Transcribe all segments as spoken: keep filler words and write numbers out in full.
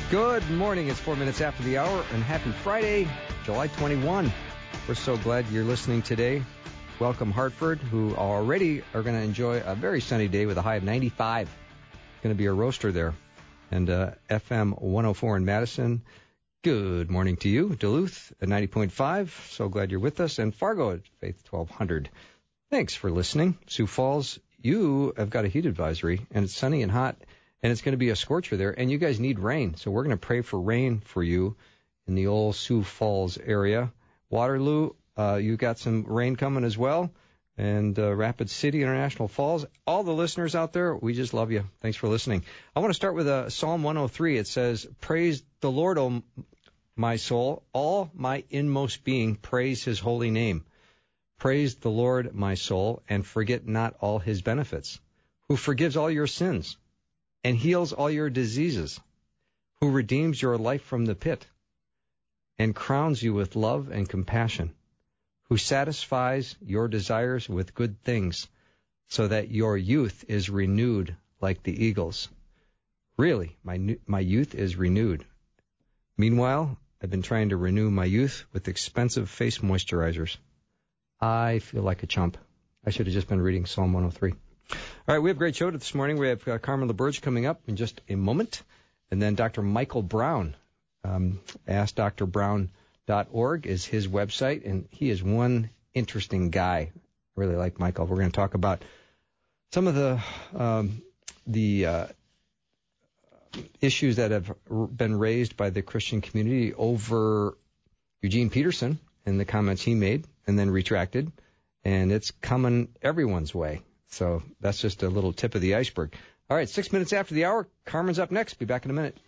Good morning. It's four minutes after the hour, and happy Friday, July twenty-first. We're so glad you're listening today. Welcome, Hartford, who already are going to enjoy a very sunny day with a high of ninety-five. It's going to be a roaster there. And uh, F M one oh four in Madison. Good morning to you. Duluth at ninety point five. So glad you're with us. And Fargo at Faith twelve hundred. Thanks for listening. Sioux Falls, you have got a heat advisory, and it's sunny and hot. And it's going to be a scorcher there, and you guys need rain. So we're going to pray for rain for you in the old Sioux Falls area. Waterloo, uh, you got some rain coming as well. And uh, Rapid City, International Falls. All the listeners out there, we just love you. Thanks for listening. I want to start with uh, Psalm one oh three. It says, "Praise the Lord, O my soul. All my inmost being, praise his holy name. Praise the Lord, my soul, and forget not all his benefits, who forgives all your sins and heals all your diseases, who redeems your life from the pit and crowns you with love and compassion, who satisfies your desires with good things so that your youth is renewed like the eagles." Really, my my youth is renewed. Meanwhile, I've been trying to renew my youth with expensive face moisturizers. I feel like a chump. I should have just been reading Psalm one oh three. All right, we have a great show this morning. We have uh, Carmen LaBerge coming up in just a moment. And then Doctor Michael Brown, um, ask dr brown dot org is his website. And he is one interesting guy. I really like Michael. We're going to talk about some of the um, the uh, issues that have been raised by the Christian community over Eugene Peterson and the comments he made and then retracted. And it's coming everyone's way. So that's just a little tip of the iceberg. All right, six minutes after the hour. Carmen's up next. Be back in a minute.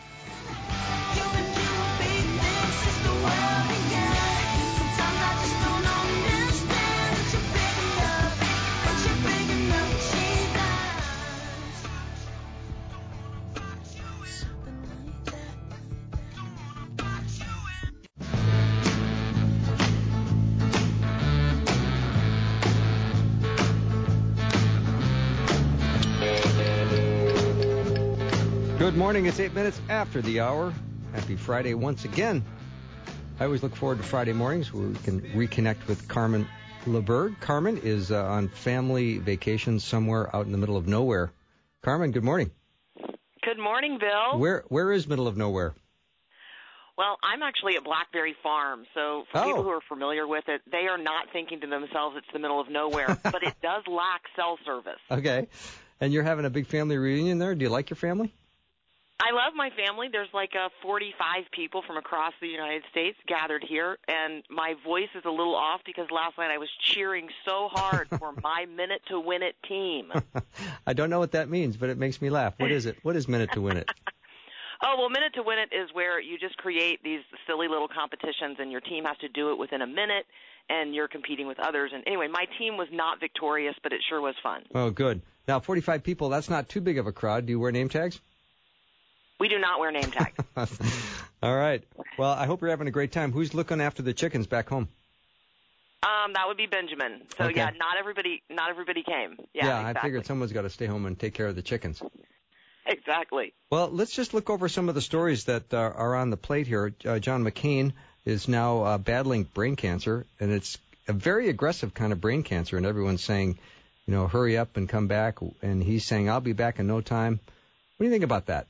Good morning. It's eight minutes after the hour. Happy Friday once again. I always look forward to Friday mornings where we can reconnect with Carmen LaBerge. Carmen is uh, on family vacation somewhere out in the middle of nowhere. Carmen, good morning. Good morning, Bill. Where Where is middle of nowhere? Well, I'm actually at Blackberry Farm, so for oh. people who are familiar with it, they are not thinking to themselves it's the middle of nowhere, but it does lack cell service. Okay. And you're having a big family reunion there? Do you like your family? I love my family. There's like uh, forty-five people from across the United States gathered here, and my voice is a little off because last night I was cheering so hard for my Minute to Win It team. I don't know what that means, but it makes me laugh. What is it? What is Minute to Win It? Oh, well, Minute to Win It is where you just create these silly little competitions, and your team has to do it within a minute, and you're competing with others. And anyway, my team was not victorious, but it sure was fun. Oh, good. Now, forty-five people, that's not too big of a crowd. Do you wear name tags? We do not wear name tags. All right. Well, I hope you're having a great time. Who's looking after the chickens back home? Um, that would be Benjamin. So okay. yeah, not everybody, not everybody came. Yeah, yeah exactly. I figured someone's got to stay home and take care of the chickens. Exactly. Well, let's just look over some of the stories that uh, are on the plate here. Uh, John McCain is now uh, battling brain cancer, and it's a very aggressive kind of brain cancer, and everyone's saying, you know, hurry up and come back, and he's saying, I'll be back in no time. What do you think about that?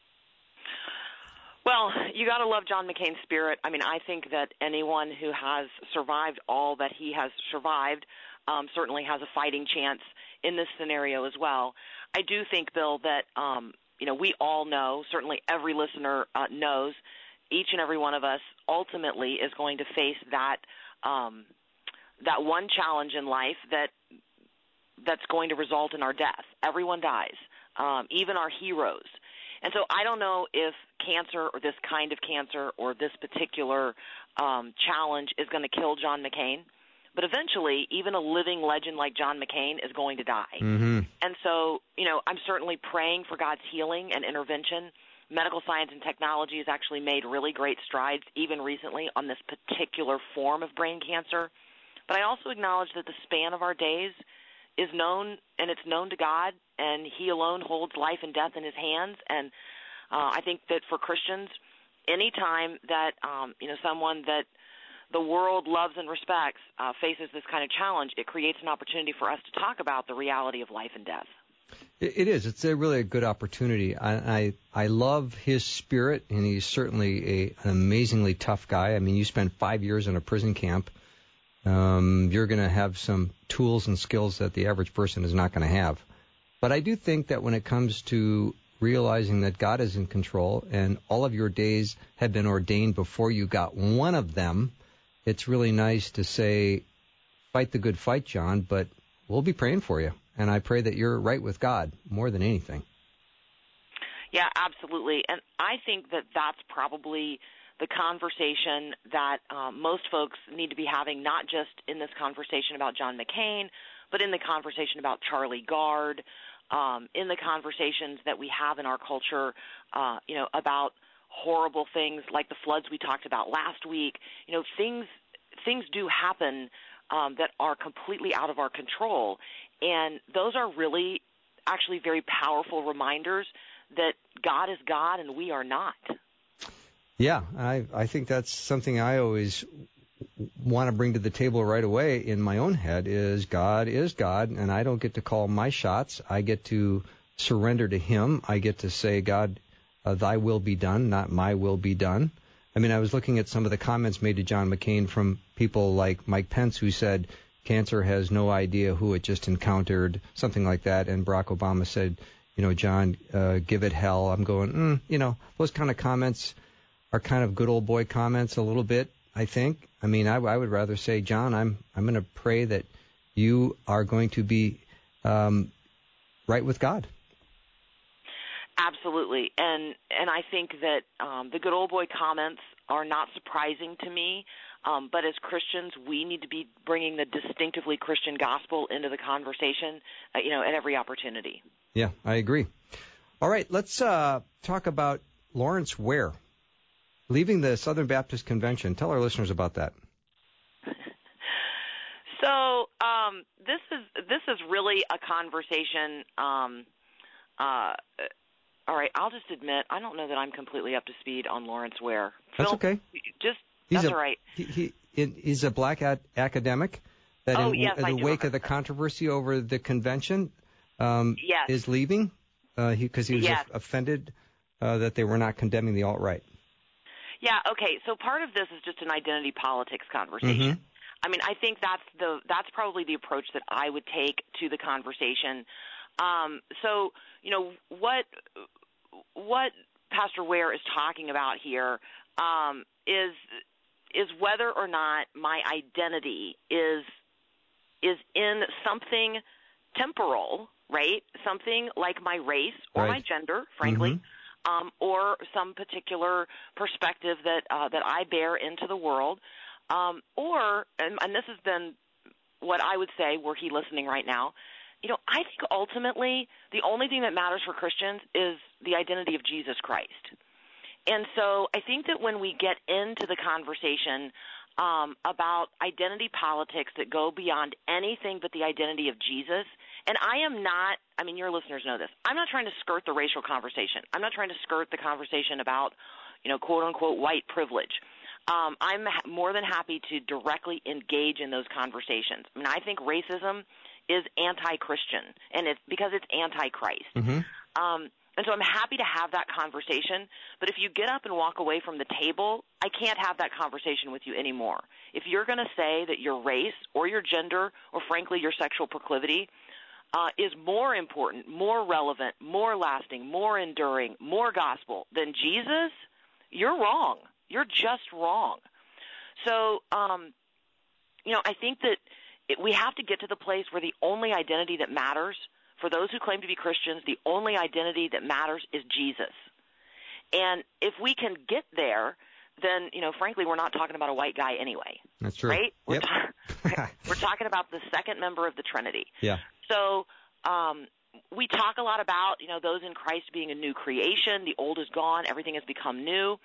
Well, you got to love John McCain's spirit. I mean, I think that anyone who has survived all that he has survived um, certainly has a fighting chance in this scenario as well. I do think, Bill, that, um, you know, we all know, certainly every listener uh, knows, each and every one of us ultimately is going to face that um, that one challenge in life that that's going to result in our death. Everyone dies, um, even our heroes. And so I don't know if cancer or this kind of cancer or this particular um, challenge is going to kill John McCain. But eventually, even a living legend like John McCain is going to die. Mm-hmm. And so, you know, I'm certainly praying for God's healing and intervention. Medical science and technology has actually made really great strides, even recently, on this particular form of brain cancer. But I also acknowledge that the span of our days is known, and it's known to God, and he alone holds life and death in his hands. And Uh, I think that for Christians, any time that um, you know someone that the world loves and respects uh, faces this kind of challenge, it creates an opportunity for us to talk about the reality of life and death. It is. It's a really a good opportunity. I, I I love his spirit, and he's certainly a, an amazingly tough guy. I mean, you spent five years in a prison camp. Um, you're going to have some tools and skills that the average person is not going to have. But I do think that when it comes to realizing that God is in control and all of your days have been ordained before you got one of them, it's really nice to say, fight the good fight, John, but we'll be praying for you. And I pray that you're right with God more than anything. Yeah, absolutely. And I think that that's probably the conversation that um, most folks need to be having, not just in this conversation about John McCain, but in the conversation about Charlie Gard, um, in the conversations that we have in our culture, uh, you know, about horrible things like the floods we talked about last week. You know, things things do happen um, that are completely out of our control, and those are really actually very powerful reminders that God is God and we are not. Yeah, I, I think that's something I always want to bring to the table right away in my own head is God is God, and I don't get to call my shots. I get to surrender to him. I get to say, God, uh, thy will be done, not my will be done. I mean, I was looking at some of the comments made to John McCain from people like Mike Pence, who said cancer has no idea who it just encountered, something like that. And Barack Obama said, you know, John, uh, give it hell. I'm going, mm, you know, those kind of comments are kind of good old boy comments a little bit, I think. I mean, I, I would rather say, John, I'm I'm going to pray that you are going to be um, right with God. Absolutely. And and I think that um, the good old boy comments are not surprising to me, um, but as Christians, we need to be bringing the distinctively Christian gospel into the conversation, uh, you know, at every opportunity. Yeah, I agree. All right, let's uh, talk about Lawrence Ware leaving the Southern Baptist Convention. Tell our listeners about that. So um, this is this is really a conversation. Um, uh, all right, I'll just admit I don't know that I'm completely up to speed on Lawrence Ware. That's Phil, okay. Just he's that's a, all right. He, he he's a black ad- academic that oh, in, yes, in the wake of the that. controversy over the convention um, yes. is leaving because uh, he, he was yes. offended uh, that they were not condemning the alt-right. Yeah, okay, so part of this is just an identity politics conversation. Mm-hmm. I mean, I think that's the that's probably the approach that I would take to the conversation. Um, so, you know, what what Pastor Ware is talking about here um, is is whether or not my identity is is in something temporal, right? Something like my race or right. my gender, frankly. Mm-hmm. Um, or some particular perspective that uh, that I bear into the world, um, or and, and this has been what I would say were he listening right now. You know, I think ultimately the only thing that matters for Christians is the identity of Jesus Christ. And so I think that when we get into the conversation um, about identity politics that go beyond anything but the identity of Jesus, and I am not, I mean, your listeners know this, I'm not trying to skirt the racial conversation. I'm not trying to skirt the conversation about, you know, quote-unquote white privilege. Um, I'm ha- more than happy to directly engage in those conversations. I mean, I think racism is anti-Christian, and it's because it's anti-Christ. Mm-hmm. Um, and so I'm happy to have that conversation, but if you get up and walk away from the table, I can't have that conversation with you anymore. If you're going to say that your race or your gender or, frankly, your sexual proclivity uh, is more important, more relevant, more lasting, more enduring, more gospel than Jesus, you're wrong. You're just wrong. So, um, you know, I think that it, we have to get to the place where the only identity that matters for those who claim to be Christians, the only identity that matters is Jesus. And if we can get there, then, you know, frankly, we're not talking about a white guy anyway. That's true. Right? We're, yep. ta- we're talking about the second member of the Trinity. Yeah. So um, we talk a lot about, you know, those in Christ being a new creation. The old is gone. Everything has become new.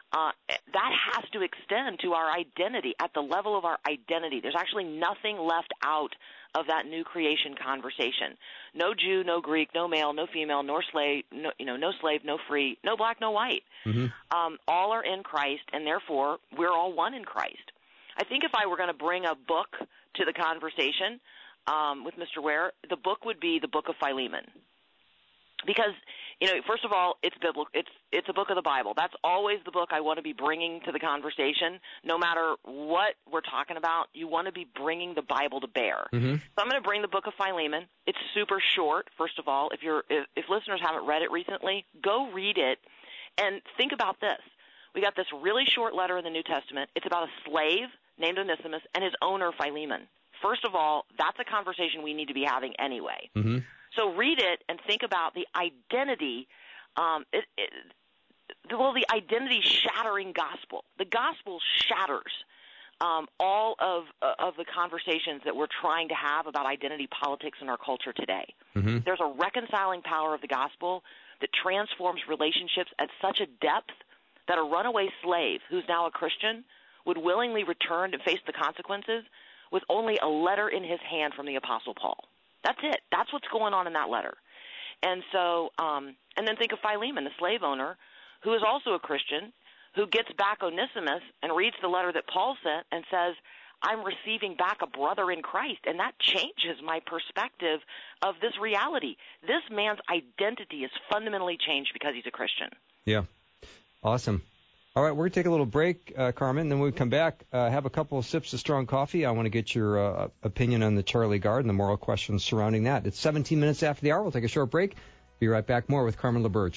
uh, that has to extend to our identity, at the level of our identity. There's actually nothing left out of that new creation conversation. No Jew, no Greek, no male, no female, nor slave, no, you know, no slave, no free, no black, no white. Mm-hmm. Um, all are in Christ, and therefore we're all one in Christ. I think if I were going to bring a book to the conversation um, with Mister Ware, the book would be the Book of Philemon. Because, you know, first of all, it's biblical. It's it's a book of the Bible. That's always the book I want to be bringing to the conversation. No matter what we're talking about, you want to be bringing the Bible to bear. Mm-hmm. So I'm going to bring the Book of Philemon. It's super short. First of all, if you're if, if listeners haven't read it recently, go read it and think about this. We got this really short letter in the New Testament. It's about a slave named Onesimus and his owner Philemon. First of all, that's a conversation we need to be having anyway. Mm-hmm. So read it and think about the identity, um, it, it, well, the identity-shattering gospel. The gospel shatters um, all of uh, of the conversations that we're trying to have about identity politics in our culture today. Mm-hmm. There's a reconciling power of the gospel that transforms relationships at such a depth that a runaway slave who's now a Christian would willingly return and face the consequences with only a letter in his hand from the Apostle Paul. That's it. That's what's going on in that letter. And so, um, and then think of Philemon, the slave owner, who is also a Christian, who gets back Onesimus and reads the letter that Paul sent and says, I'm receiving back a brother in Christ. And that changes my perspective of this reality. This man's identity is fundamentally changed because he's a Christian. Yeah. Awesome. All right, we're going to take a little break, uh, Carmen, and then when we come back, uh, have a couple of sips of strong coffee. I want to get your uh, opinion on the Charlie Gard and the moral questions surrounding that. It's seventeen minutes after the hour. We'll take a short break. Be right back. More with Carmen LaBerge.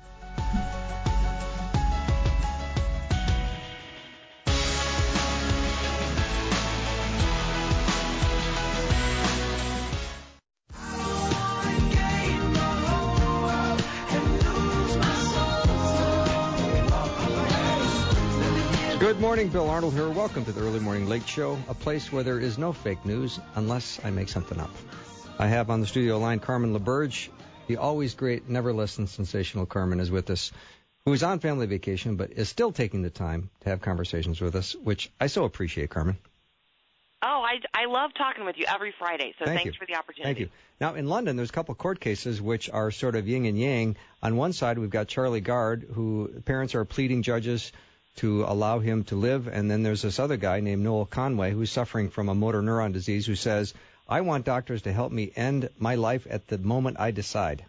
Good morning, Bill Arnold here. Welcome to the Early Morning Late Show, a place where there is no fake news unless I make something up. I have on the studio line Carmen LaBerge. The always great, never less than sensational Carmen is with us, who is on family vacation but is still taking the time to have conversations with us, which I so appreciate, Carmen. Oh, I, I love talking with you every Friday, so Thank thanks you. for the opportunity. Thank you. Now, in London, there's a couple of court cases which are sort of yin and yang. On one side, we've got Charlie Gard, who parents are pleading judges to allow him to live, and then there's this other guy named Noel Conway who's suffering from a motor neuron disease who says, I want doctors to help me end my life at the moment I decide.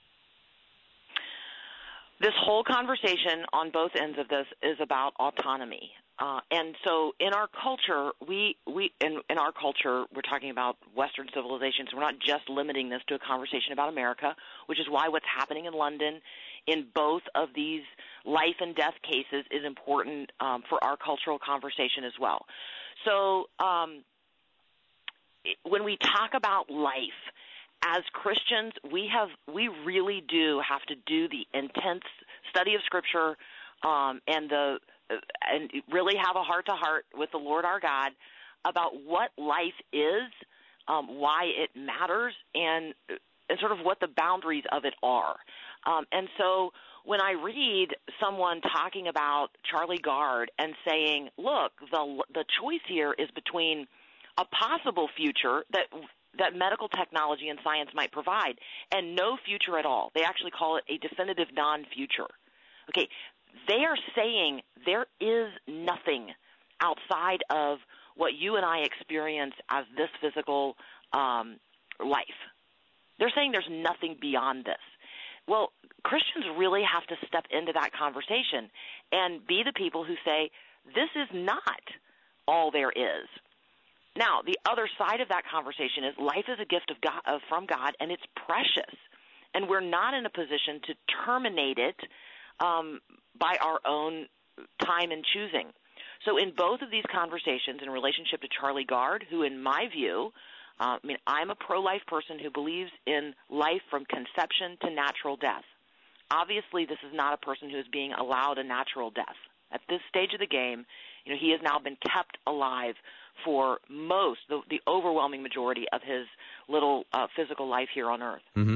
This whole conversation on both ends of this is about autonomy. Uh, and so in our culture, we, we in, in our culture, we're talking about Western civilization, so we're not just limiting this to a conversation about America, which is why what's happening in London in both of these life and death cases is important um, for our cultural conversation as well. So um, when we talk about life, as Christians, we have we really do have to do the intense study of Scripture um, and the and really have a heart-to-heart with the Lord our God about what life is, um, why it matters, and and sort of what the boundaries of it are. Um, and so when I read someone talking about Charlie Gard and saying, look, the the choice here is between a possible future that that medical technology and science might provide and no future at all. They actually call it a definitive non-future. Okay, they are saying there is nothing outside of what you and I experience as this physical um, life. They're saying there's nothing beyond this. Well, Christians really have to step into that conversation and be the people who say, this is not all there is. Now, the other side of that conversation is life is a gift of God, uh, from God, and it's precious. And we're not in a position to terminate it um, by our own time and choosing. So in both of these conversations in relationship to Charlie Gard, who in my view, uh, I mean, I'm a pro-life person who believes in life from conception to natural death. Obviously, this is not a person who is being allowed a natural death. At this stage of the game, you know, he has now been kept alive for most, the, the overwhelming majority of his little uh, physical life here on Earth. Mm-hmm.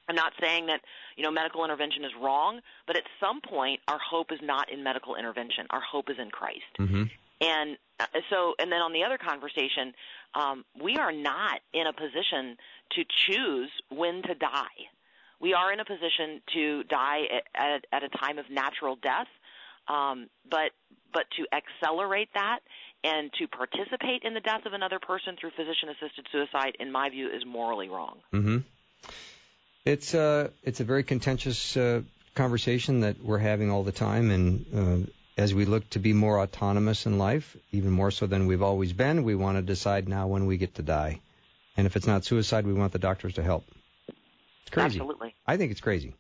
I'm not saying that, you know, medical intervention is wrong, but at some point our hope is not in medical intervention. Our hope is in Christ. Mm-hmm. And uh, so, and then on the other conversation, um, we are not in a position to choose when to die. We are in a position to die at, at, at a time of natural death, um, but but to accelerate that and to participate in the death of another person through physician-assisted suicide, in my view, is morally wrong. Mm-hmm. It's uh, it's a very contentious uh, conversation that we're having all the time, and uh, as we look to be more autonomous in life, even more so than we've always been, we want to decide now when we get to die. And if it's not suicide, we want the doctors to help. It's crazy. Absolutely. I think it's crazy.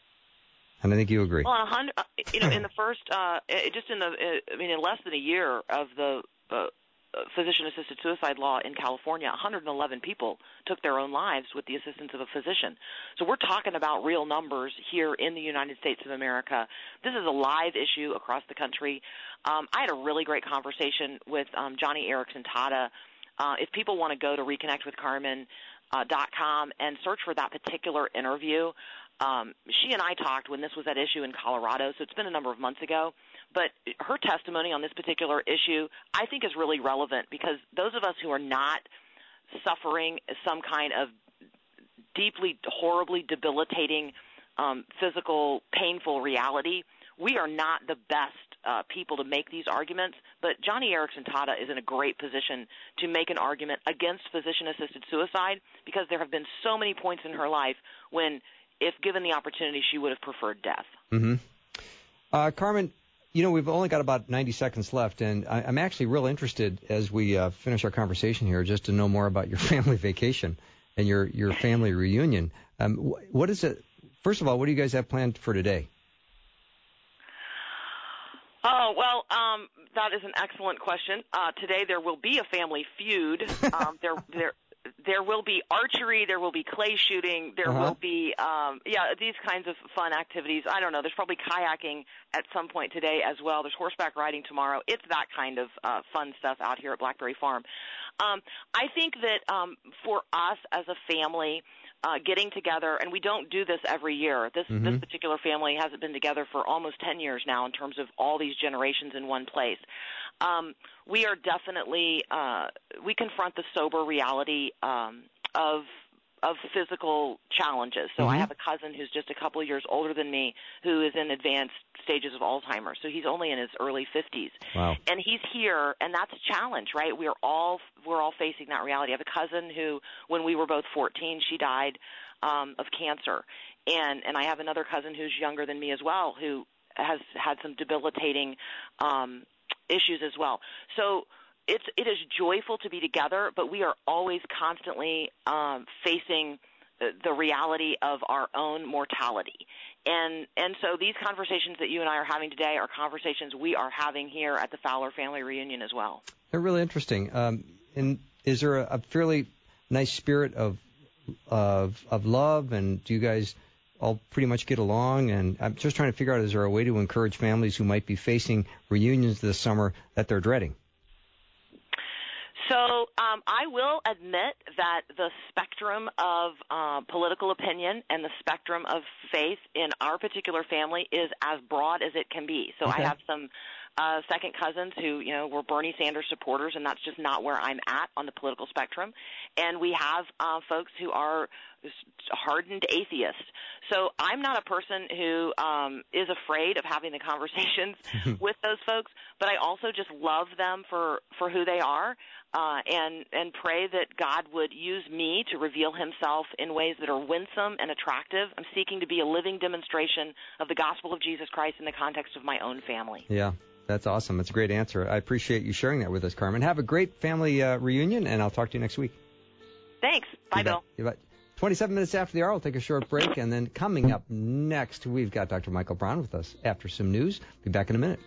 And I think you agree. Well, a hundred, you know, in the first, uh, just in the, I mean, in less than a year of the uh, physician-assisted suicide law in California, one hundred eleven people took their own lives with the assistance of a physician. So we're talking about real numbers here in the United States of America. This is a live issue across the country. Um, I had a really great conversation with um, Joni Eareckson Tada. Uh, if people want to go to reconnect with carmen dot com uh, and search for that particular interview, um, she and I talked when this was at issue in Colorado, so it's been a number of months ago. But her testimony on this particular issue, I think, is really relevant because those of us who are not suffering some kind of deeply, horribly debilitating, um, physical, painful reality, we are not the best uh, people to make these arguments. But Joni Eareckson Tada is in a great position to make an argument against physician-assisted suicide because there have been so many points in her life when, if given the opportunity, she would have preferred death. Mm-hmm. Uh, Carmen, you know, we've only got about ninety seconds left, and I, I'm actually real interested as we uh, finish our conversation here just to know more about your family vacation and your, your family reunion. Um, wh- what is it? First of all, what do you guys have planned for today? Oh, well, um, that is an excellent question. Uh, today there will be a family feud. Um, there, there, there will be archery. There will be clay shooting. There uh-huh. will be, um, yeah, these kinds of fun activities. I don't know. There's probably kayaking at some point today as well. There's horseback riding tomorrow. It's that kind of uh, fun stuff out here at Blackberry Farm. Um, I think that um, for us as a family, Uh, getting together, and we don't do this every year. This mm-hmm. this particular family hasn't been together for almost ten years now in terms of all these generations in one place. Um, we are definitely, uh, we confront the sober reality um, of of physical challenges. So mm-hmm. I have a cousin who's just a couple of years older than me who is in advanced stages of Alzheimer's. So he's only in his early fifties. Wow. And he's here, and that's a challenge, right? We're all we're all facing that reality. I have a cousin who, when we were both fourteen, she died um, of cancer. And and I have another cousin who's younger than me as well who has had some debilitating um, issues as well. So It's it is joyful to be together, but we are always constantly um, facing the, the reality of our own mortality, and and so these conversations that you and I are having today are conversations we are having here at the Fowler Family Reunion as well. They're really interesting. Um, and is there a, a fairly nice spirit of of of love, and do you guys all pretty much get along? And I'm just trying to figure out, is there a way to encourage families who might be facing reunions this summer that they're dreading? So um, I will admit that the spectrum of uh, political opinion and the spectrum of faith in our particular family is as broad as it can be. So okay. I have some uh, second cousins who, you know, were Bernie Sanders supporters, and that's just not where I'm at on the political spectrum. And we have uh, folks who are hardened atheists. So I'm not a person who um, is afraid of having the conversations with those folks, but I also just love them for, for who they are. Uh, and, and pray that God would use me to reveal himself in ways that are winsome and attractive. I'm seeking to be a living demonstration of the gospel of Jesus Christ in the context of my own family. Yeah, that's awesome. That's a great answer. I appreciate you sharing that with us, Carmen. Have a great family uh, reunion, and I'll talk to you next week. Thanks. Bye, you Bill. Bet. twenty-seven minutes after the hour, we'll take a short break, and then coming up next, we've got Doctor Michael Brown with us after some news. Be back in a minute.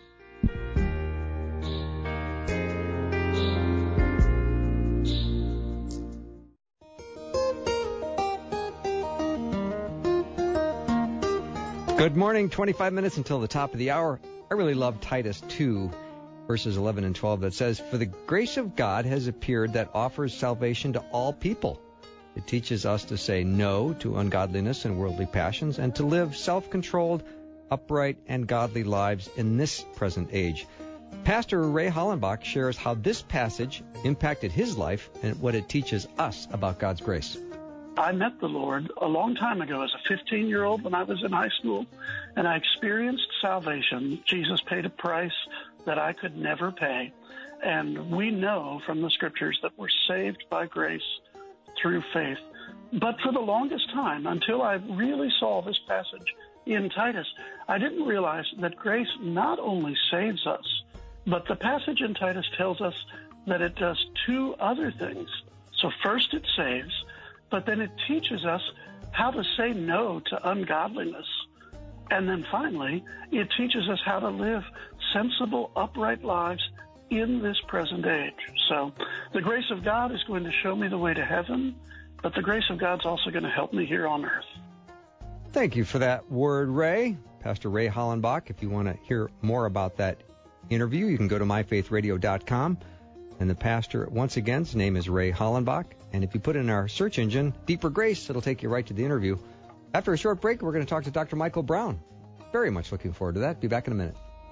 Good morning, twenty-five minutes until the top of the hour. I really love Titus two, verses eleven and twelve, that says, "For the grace of God has appeared that offers salvation to all people." It teaches us to say no to ungodliness and worldly passions and to live self-controlled, upright, and godly lives in this present age. Pastor Ray Hollenbach shares how this passage impacted his life and what it teaches us about God's grace. I met the Lord a long time ago as a fifteen-year-old when I was in high school, and I experienced salvation. Jesus paid a price that I could never pay, and we know from the Scriptures that we're saved by grace through faith. But for the longest time, until I really saw this passage in Titus, I didn't realize that grace not only saves us, but the passage in Titus tells us that it does two other things. So first it saves, but then it teaches us how to say no to ungodliness. And then finally, it teaches us how to live sensible, upright lives in this present age. So the grace of God is going to show me the way to heaven, but the grace of God's also going to help me here on earth. Thank you for that word, Ray. Pastor Ray Hollenbach. If you want to hear more about that interview, you can go to my faith radio dot com. And the pastor, once again, his name is Ray Hollenbach. And if you put in our search engine, Deeper Grace, it'll take you right to the interview. After a short break, we're going to talk to Doctor Michael Brown. Very much looking forward to that. Be back in a minute.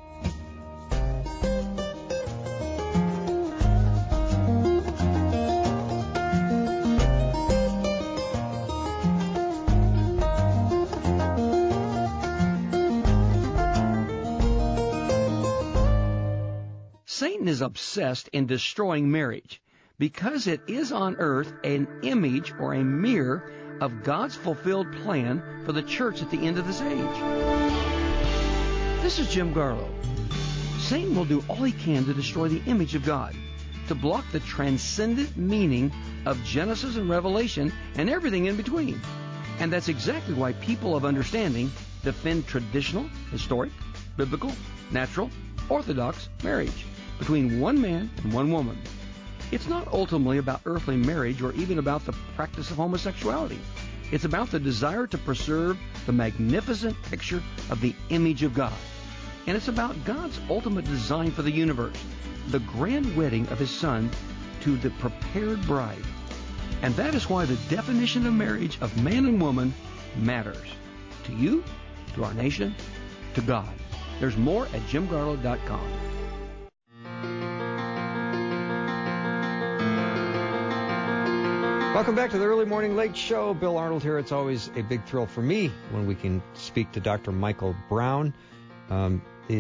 Satan is obsessed in destroying marriage because it is on earth an image or a mirror of God's fulfilled plan for the church at the end of this age. This is Jim Garlow. Satan will do all he can to destroy the image of God, to block the transcendent meaning of Genesis and Revelation and everything in between. And that's exactly why people of understanding defend traditional, historic, biblical, natural, orthodox marriage between one man and one woman. It's not ultimately about earthly marriage or even about the practice of homosexuality. It's about the desire to preserve the magnificent picture of the image of God. And it's about God's ultimate design for the universe, the grand wedding of His Son to the prepared bride. And that is why the definition of marriage of man and woman matters. To you, to our nation, to God. There's more at jim garlow dot com. Welcome back to the Early Morning Late Show. Bill Arnold here. It's always a big thrill for me when we can speak to Doctor Michael Brown. Um,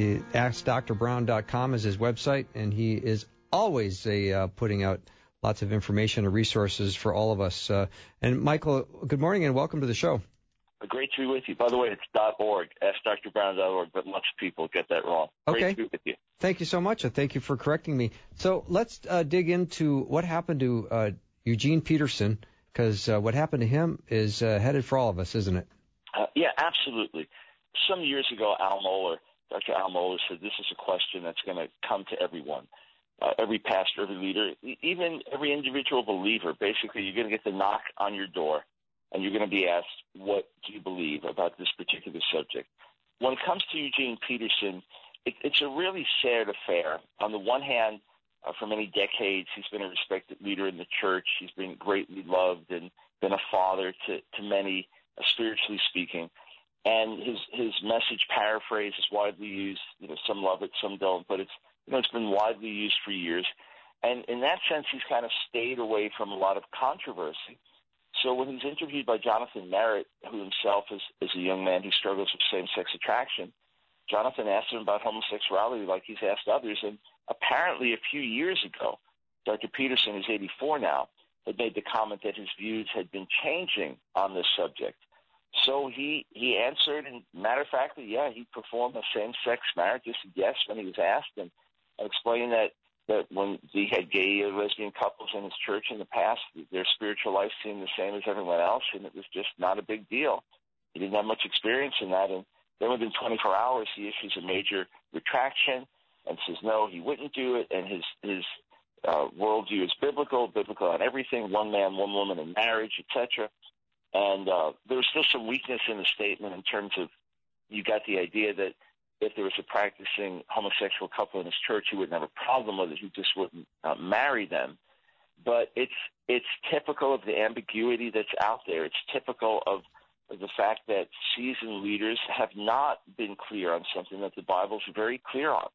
ask dr brown dot com is his website, and he is always a, uh, putting out lots of information and resources for all of us. Uh, and Michael, good morning and welcome to the show. Great to be with you. By the way, it's .org, ask dr brown dot org, but lots of people get that wrong. Great okay. to be with you. Thank you so much, and thank you for correcting me. So let's uh, dig into what happened to uh, Eugene Peterson, because uh, what happened to him is uh, headed for all of us, isn't it? Uh, yeah, absolutely. Some years ago, Al Mohler, Doctor Al Mohler said this is a question that's going to come to everyone, uh, every pastor, every leader, even every individual believer. Basically, you're going to get the knock on your door, and you're going to be asked, what do you believe about this particular subject? When it comes to Eugene Peterson, it, it's a really sad affair. On the one hand, Uh, for many decades, he's been a respected leader in the church. He's been greatly loved and been a father to, to many, uh, spiritually speaking. And his his message paraphrase is widely used. You know, some love it, some don't, but it's you know it's been widely used for years. And in that sense, he's kind of stayed away from a lot of controversy. So when he's interviewed by Jonathan Merritt, who himself is, is a young man who struggles with same-sex attraction, Jonathan asked him about homosexuality like he's asked others, and apparently a few years ago, Doctor Peterson, who's eighty-four now, had made the comment that his views had been changing on this subject. So he, he answered, and matter of fact, yeah, he performed a same-sex marriage. He said yes when he was asked, and explained that, that when he had gay or lesbian couples in his church in the past, their spiritual life seemed the same as everyone else, and it was just not a big deal. He didn't have much experience in that, and then within twenty-four hours, he issues a major retraction and says no, he wouldn't do it, and his his uh, worldview is biblical, biblical on everything, one man, one woman in marriage, et cetera. And uh, there was still some weakness in the statement in terms of you got the idea that if there was a practicing homosexual couple in his church, he wouldn't have a problem with it. He just wouldn't uh, marry them. but it's it's typical of the ambiguity that's out there. It's typical of the fact that seasoned leaders have not been clear on something that the Bible's very clear on.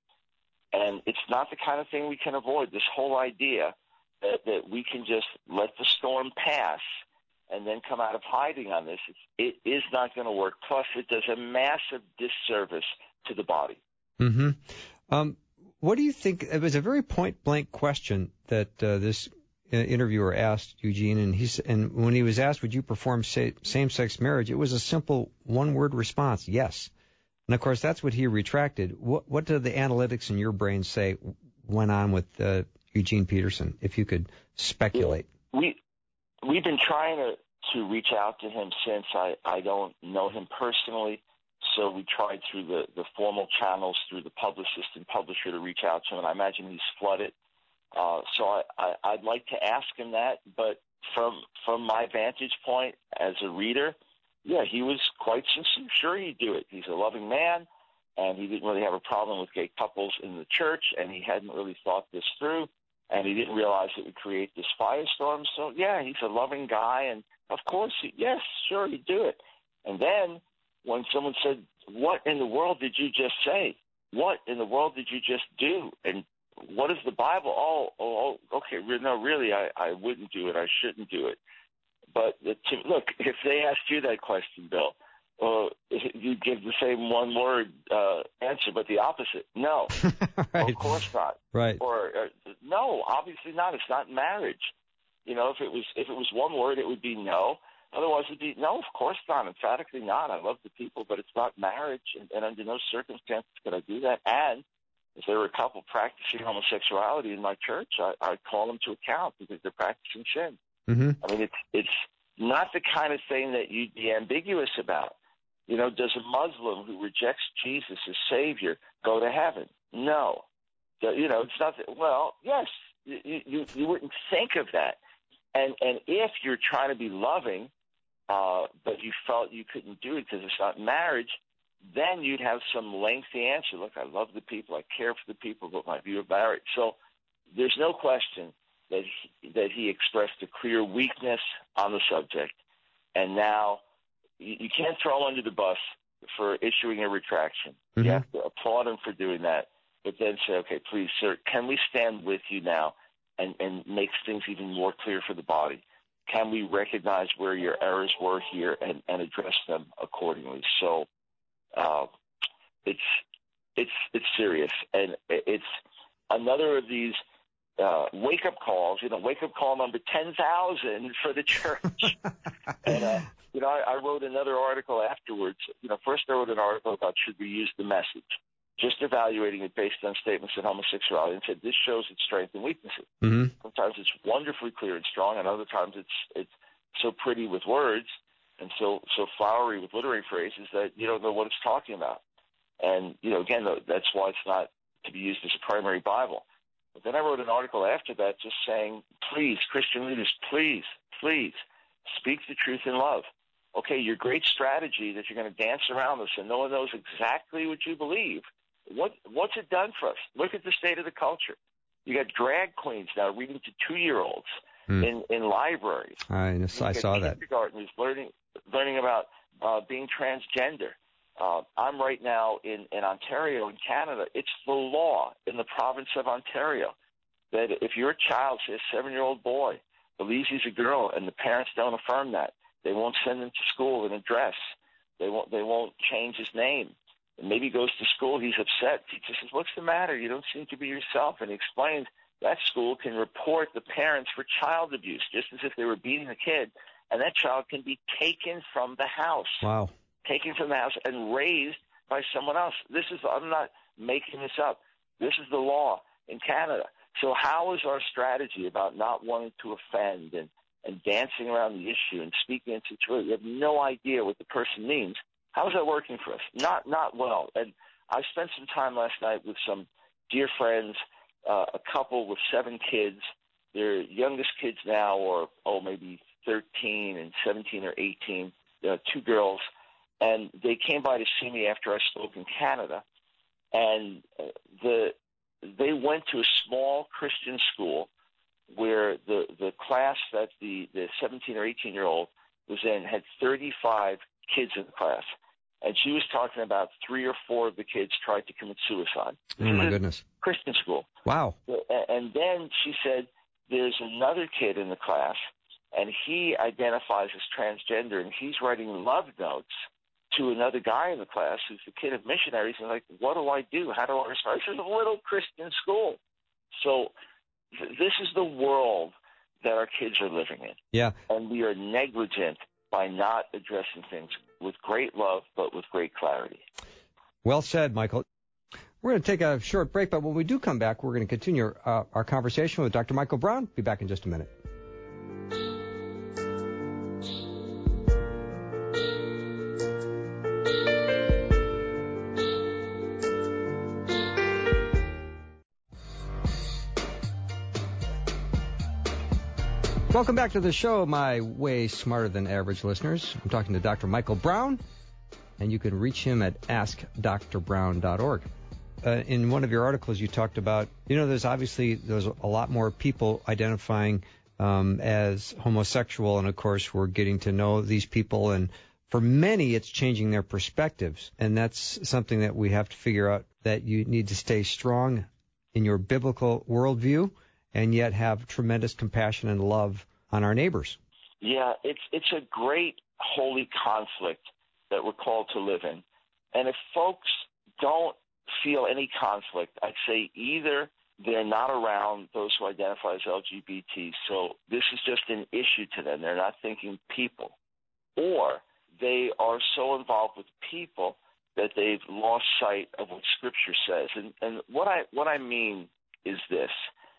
And it's not the kind of thing we can avoid, this whole idea that, that we can just let the storm pass and then come out of hiding on this. It's, it is not going to work. Plus, it does a massive disservice to the body. Mm-hmm. Um, what do you think? It was a very point-blank question that uh, this interviewer asked Eugene, and he and when he was asked, "Would you perform sa- same-sex marriage?" It was a simple one-word response: "Yes." And of course, that's what he retracted. What what did the analytics in your brain say went on with uh, Eugene Peterson? If you could speculate. We we've been trying to to reach out to him since. I I don't know him personally. So we tried through the, the formal channels, through the publicist and publisher to reach out to him, and I imagine he's flooded. Uh, so I, I, I'd like to ask him that, but from from my vantage point as a reader, yeah, he was quite sincere. Sure, he'd do it. He's a loving man, and he didn't really have a problem with gay couples in the church, and he hadn't really thought this through, and he didn't realize it would create this firestorm. So, yeah, he's a loving guy, and of course, he, yes, sure, he'd do it. And then when someone said, "What in the world did you just say? What in the world did you just do? And what is the Bible?" Oh, oh, okay, no, really, I, I wouldn't do it. I shouldn't do it. But the, to, look, if they asked you that question, Bill, uh, you'd give the same one-word uh, answer, but the opposite. No, right. Of course not. Right. Or uh, no, obviously not. It's not marriage. You know, if it was if it was one word, it would be no. Otherwise, it would be, no, of course not, emphatically not. I love the people, but it's not marriage, and, and under no circumstances could I do that. And if there were a couple practicing homosexuality in my church, I, I'd call them to account because they're practicing sin. Mm-hmm. I mean, it's it's not the kind of thing that you'd be ambiguous about. You know, does a Muslim who rejects Jesus as Savior go to heaven? No. You know, it's not that, well, yes, you, you, you wouldn't think of that. And and if you're trying to be loving, Uh, but you felt you couldn't do it because it's not marriage, then you'd have some lengthy answer. Look, I love the people, I care for the people, but my view of marriage. So there's no question that he, that he expressed a clear weakness on the subject, and now you, you can't throw him under the bus for issuing a retraction. Mm-hmm. You have to applaud him for doing that, but then say, okay, please, sir, can we stand with you now and, and make things even more clear for the body? Can we recognize where your errors were here and, and address them accordingly? So uh, it's it's it's serious, and it's another of these uh, wake-up calls. You know, wake-up call number ten thousand for the church. and uh, you know, I, I wrote another article afterwards. You know, first I wrote an article about should we use the message, just evaluating it based on statements of homosexuality, and said this shows its strengths and weaknesses. Mm-hmm. Sometimes it's wonderfully clear and strong, and other times it's it's so pretty with words and so so flowery with literary phrases that you don't know what it's talking about. And you know, again, that's why it's not to be used as a primary Bible. But then I wrote an article after that, just saying, please, Christian leaders, please, please speak the truth in love. Okay, your great strategy that you're going to dance around this and no one knows exactly what you believe. What what's it done for us? Look at the state of the culture. You got drag queens now reading to two-year-olds mm. in, in libraries. I, I saw that. Kindergartners learning learning about uh, being transgender. Uh, I'm right now in, in Ontario, in Canada. It's the law in the province of Ontario that if your child, say a seven-year-old boy, believes he's a girl and the parents don't affirm that, they won't send him to school in a dress. They won't. They won't change his name. And maybe he goes to school, he's upset. Teacher says, "What's the matter? You don't seem to be yourself." And he explains that school can report the parents for child abuse, just as if they were beating the kid, and that child can be taken from the house. Wow. Taken from the house and raised by someone else. This is, I'm not making this up. This is the law in Canada. So how is our strategy about not wanting to offend and, and dancing around the issue and speaking into truth? You have no idea what the person means. How is that working for us? Not not well. And I spent some time last night with some dear friends, uh, a couple with seven kids. Their youngest kids now are, oh, maybe thirteen and seventeen or eighteen, uh, two girls. And they came by to see me after I spoke in Canada. And the they went to a small Christian school where the, the class that the, the seventeen or eighteen-year-old was in had thirty-five kids in the class. And she was talking about three or four of the kids tried to commit suicide. Oh, my goodness. Christian school. Wow. And then she said there's another kid in the class, and he identifies as transgender, and he's writing love notes to another guy in the class who's the kid of missionaries, and like, what do I do? How do I respond? This is a little Christian school. So th- this is the world that our kids are living in. Yeah. And we are negligent by not addressing things with great love, but with great clarity. Well said, Michael. We're going to take a short break, but when we do come back, we're going to continue uh, our conversation with Doctor Michael Brown. Be back in just a minute. Welcome back to the show, my way smarter than average listeners. I'm talking to Doctor Michael Brown, and you can reach him at ask dr brown dot org. Uh, in one of your articles, you talked about, you know, there's obviously there's a lot more people identifying um, as homosexual, and of course, we're getting to know these people, and for many, it's changing their perspectives, and that's something that we have to figure out, that you need to stay strong in your biblical worldview and yet have tremendous compassion and love on our neighbors. Yeah, it's it's a great holy conflict that we're called to live in. And if folks don't feel any conflict, I'd say either they're not around those who identify as L G B T, so this is just an issue to them. They're not thinking people. Or they are so involved with people that they've lost sight of what Scripture says. And, and what I what I mean is this,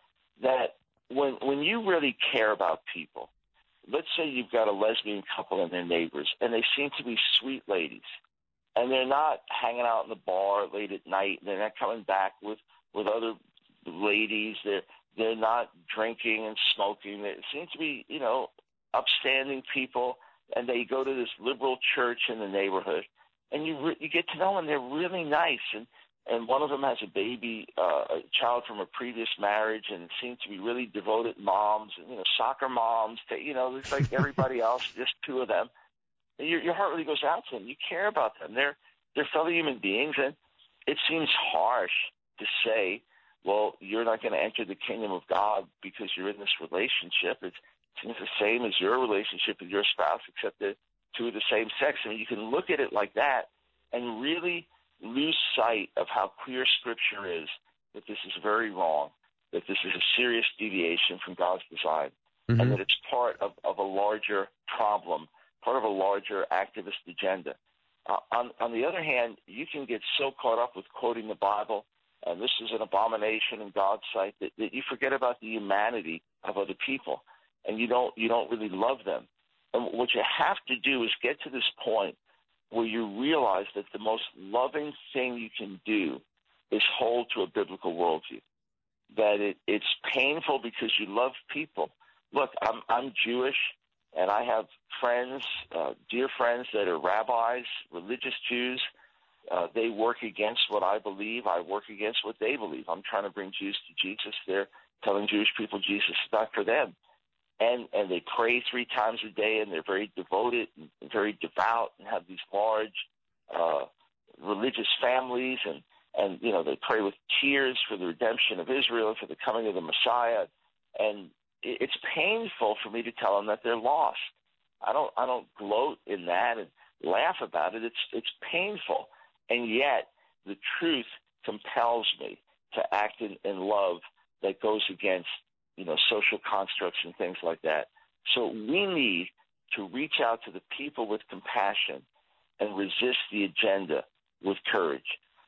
that when when you really care about people, let's say you've got a lesbian couple and their neighbors, and they seem to be sweet ladies, and they're not hanging out in the bar late at night, and they're not coming back with, with other ladies, they're, they're not drinking and smoking, they seem to be, you know, upstanding people, and they go to this liberal church in the neighborhood, and you re- you get to know them, they're really nice, and And one of them has a baby, uh, a child from a previous marriage, and seem to be really devoted moms, you know, soccer moms. To, you know, it's like everybody else, just two of them. And your, your heart really goes out to them. You care about them. They're they're fellow human beings, and it seems harsh to say, well, you're not going to enter the kingdom of God because you're in this relationship. It's, it seems the same as your relationship with your spouse, except that two of the same sex. I mean, you can look at it like that and really lose sight of how clear Scripture is that this is very wrong, that this is a serious deviation from God's design, mm-hmm. and that it's part of, of a larger problem, part of a larger activist agenda. Uh, on, on the other hand, you can get so caught up with quoting the Bible, and this is an abomination in God's sight, that, that you forget about the humanity of other people, and you don't you don't really love them. And what you have to do is get to this point where you realize that the most loving thing you can do is hold to a biblical worldview, that it, it's painful because you love people. Look, I'm, I'm Jewish, and I have friends, uh, dear friends that are rabbis, religious Jews. Uh, they work against what I believe. I work against what they believe. I'm trying to bring Jews to Jesus. They're telling Jewish people Jesus is not for them. And and they pray three times a day, and they're very devoted and very devout and have these large uh, religious families. And, and, you know, they pray with tears for the redemption of Israel and for the coming of the Messiah. And it's painful for me to tell them that they're lost. I don't I don't gloat in that and laugh about it. It's it's painful. And yet the truth compels me to act in, in love that goes against, you know, social constructs and things like that. So we need to reach out to the people with compassion and resist the agenda with courage.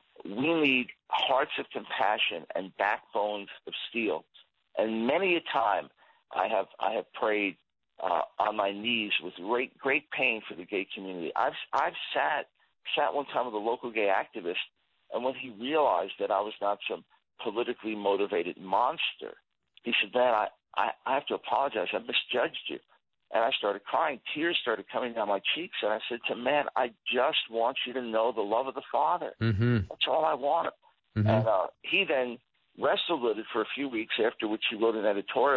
We need hearts of compassion and backbones of steel. And many a time I have I have prayed uh, on my knees with great great pain for the gay community. I've I've sat sat one time with a local gay activist, and when he realized that I was not some politically motivated monster, he said, man, I, I, I have to apologize. I misjudged you. And I started crying. Tears started coming down my cheeks. And I said to him, man, I just want you to know the love of the Father. Mm-hmm. That's all I want. Mm-hmm. And uh, he then wrestled with it for a few weeks, after which he wrote an editorial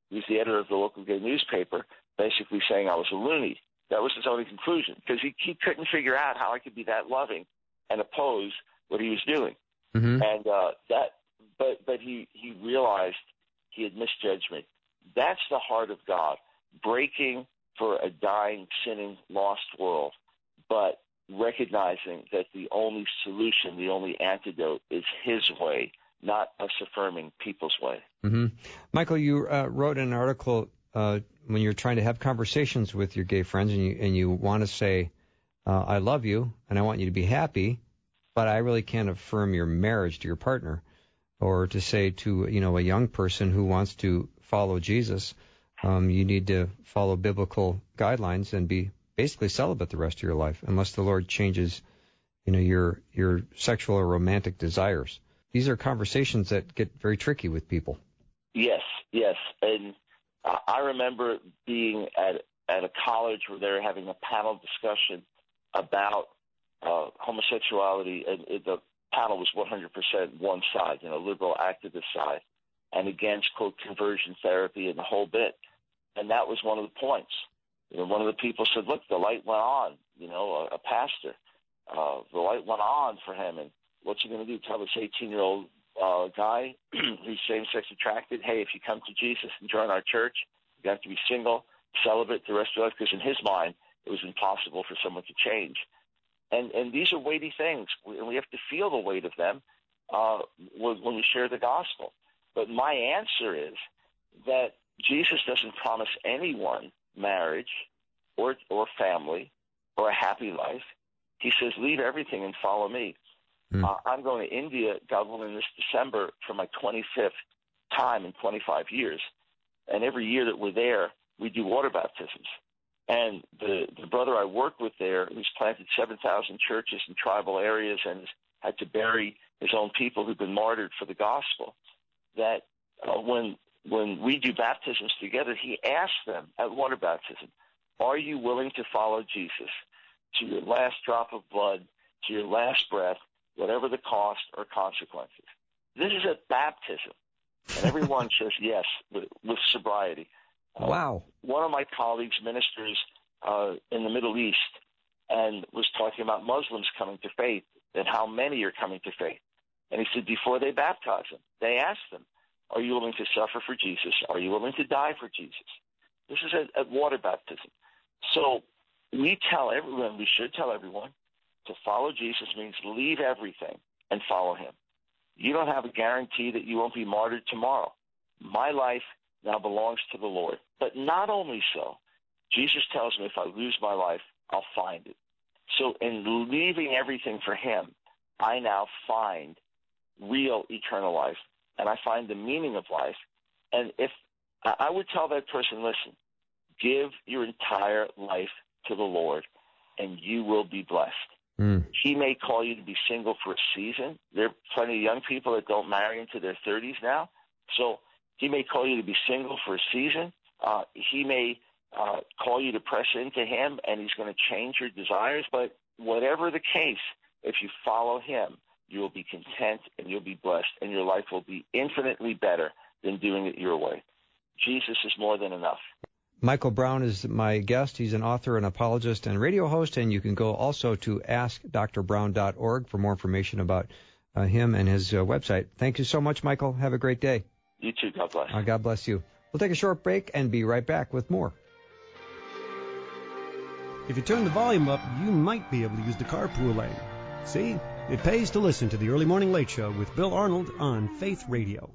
He was the editor of the local gay newspaper, basically saying I was a loony. That was his only conclusion, because he, he couldn't figure out how I could be that loving and oppose what he was doing. Mm-hmm. And uh, that, but but he, he realized he had misjudged me. That's the heart of God, breaking for a dying, sinning, lost world, but recognizing that the only solution, the only antidote is his way, not us affirming people's way. Mm-hmm. Michael, you uh, wrote an article uh, when you're trying to have conversations with your gay friends, and you and you want to say, uh, I love you, and I want you to be happy, but I really can't affirm your marriage to your partner. Or to say to, you know, a young person who wants to follow Jesus, um, you need to follow biblical guidelines and be basically celibate the rest of your life, unless the Lord changes, you know, your your sexual or romantic desires. These are conversations that get very tricky with people. Yes, yes. And uh, I remember being at at a college where they were having a panel discussion about uh, homosexuality, and it, the panel was one hundred percent one side, you know, liberal activist side, and against, quote, conversion therapy and the whole bit. And that was one of the points. You know, one of the people said, look, the light went on, you know, a, a pastor. Uh, the light went on for him, and what's he going to do? Tell this eighteen-year-old uh, guy who's same-sex attracted, hey, if you come to Jesus and join our church, you have to be single, celibate the rest of your life, because in his mind, it was impossible for someone to change. And and these are weighty things, and we have to feel the weight of them uh, when, when we share the gospel. But my answer is that Jesus doesn't promise anyone marriage or or family or a happy life. He says, leave everything and follow me. Mm. Uh, I'm going to India, God willing, this December for my twenty-fifth time in twenty-five years. And every year that we're there, we do water baptisms. And the, the brother I work with there, who's planted seven thousand churches in tribal areas and has had to bury his own people who've been martyred for the gospel, that uh, when when we do baptisms together, he asks them at water baptism, are you willing to follow Jesus to your last drop of blood, to your last breath, whatever the cost or consequences? This is a baptism. And everyone says yes, with, with sobriety. Wow. Uh, one of my colleagues ministers uh, in the Middle East and was talking about Muslims coming to faith and how many are coming to faith. And he said before they baptize them, they ask them, are you willing to suffer for Jesus? Are you willing to die for Jesus? This is a, a water baptism. So we tell everyone, we should tell everyone, to follow Jesus means leave everything and follow him. You don't have a guarantee that you won't be martyred tomorrow. My life now belongs to the Lord. But not only so, Jesus tells me if I lose my life, I'll find it. So in leaving everything for him, I now find real eternal life, and I find the meaning of life. And if I would tell that person, listen, give your entire life to the Lord, and you will be blessed. Mm. He may call you to be single for a season. There are plenty of young people that don't marry into their thirties now. So he may call you to be single for a season. Uh, he may uh, call you to press into him, and he's going to change your desires. But whatever the case, if you follow him, you will be content and you'll be blessed, and your life will be infinitely better than doing it your way. Jesus is more than enough. Michael Brown is my guest. He's an author, an apologist, and radio host, and you can go also to ask dr brown dot org for more information about uh, him and his uh, website. Thank you so much, Michael. Have a great day. You too. God bless. Uh, God bless you. We'll take a short break and be right back with more. If you turn the volume up, you might be able to use the carpool lane. See, it pays to listen to the Early Morning Late Show with Bill Arnold on Faith Radio.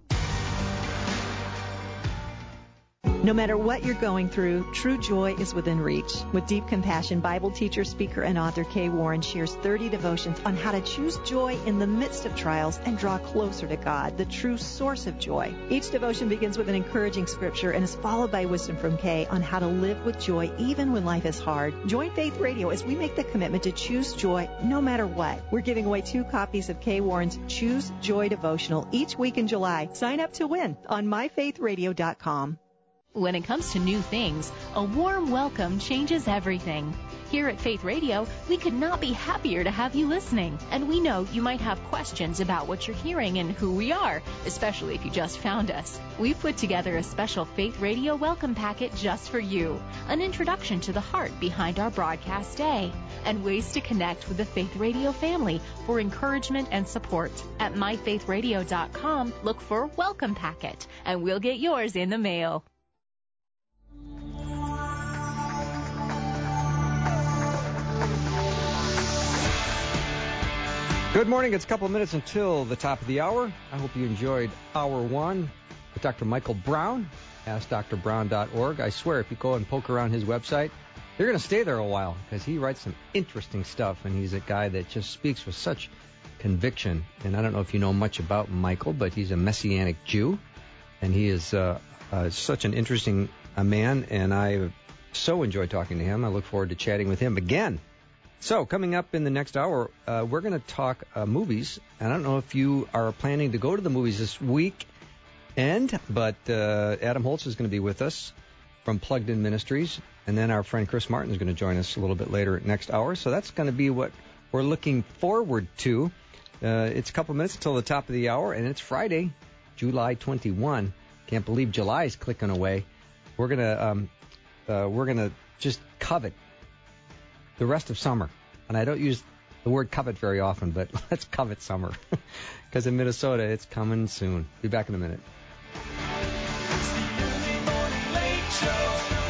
No matter what you're going through, true joy is within reach. With deep compassion, Bible teacher, speaker, and author Kay Warren shares thirty devotions on how to choose joy in the midst of trials and draw closer to God, the true source of joy. Each devotion begins with an encouraging scripture and is followed by wisdom from Kay on how to live with joy even when life is hard. Join Faith Radio as we make the commitment to choose joy no matter what. We're giving away two copies of Kay Warren's Choose Joy devotional each week in July. Sign up to win on my faith radio dot com. When it comes to new things, a warm welcome changes everything. Here at Faith Radio, we could not be happier to have you listening. And we know you might have questions about what you're hearing and who we are, especially if you just found us. We've put together a special Faith Radio welcome packet just for you, an introduction to the heart behind our broadcast day, and ways to connect with the Faith Radio family for encouragement and support. At my faith radio dot com, look for Welcome Packet, and we'll get yours in the mail. Good morning. It's a couple of minutes until the top of the hour. I hope you enjoyed hour one with Doctor Michael Brown, ask dr brown dot org. I swear, if you go and poke around his website, you're going to stay there a while because he writes some interesting stuff, and he's a guy that just speaks with such conviction. And I don't know if you know much about Michael, but he's a Messianic Jew, and he is uh, uh, such an interesting uh, man, and I so enjoy talking to him. I look forward to chatting with him again. So, coming up in the next hour, uh, we're going to talk uh, movies. I don't know if you are planning to go to the movies this weekend, but uh, Adam Holtz is going to be with us from Plugged In Ministries, and then our friend Chris Martin is going to join us a little bit later next hour. So that's going to be what we're looking forward to. Uh, it's a couple minutes until the top of the hour, and it's Friday, July twenty-first. Can't believe July is clicking away. We're going to um, uh, we're going to just covet the rest of summer. And I don't use the word covet very often, but let's covet summer. Because in Minnesota, it's coming soon. Be back in a minute. It's the Early Morning Late Show.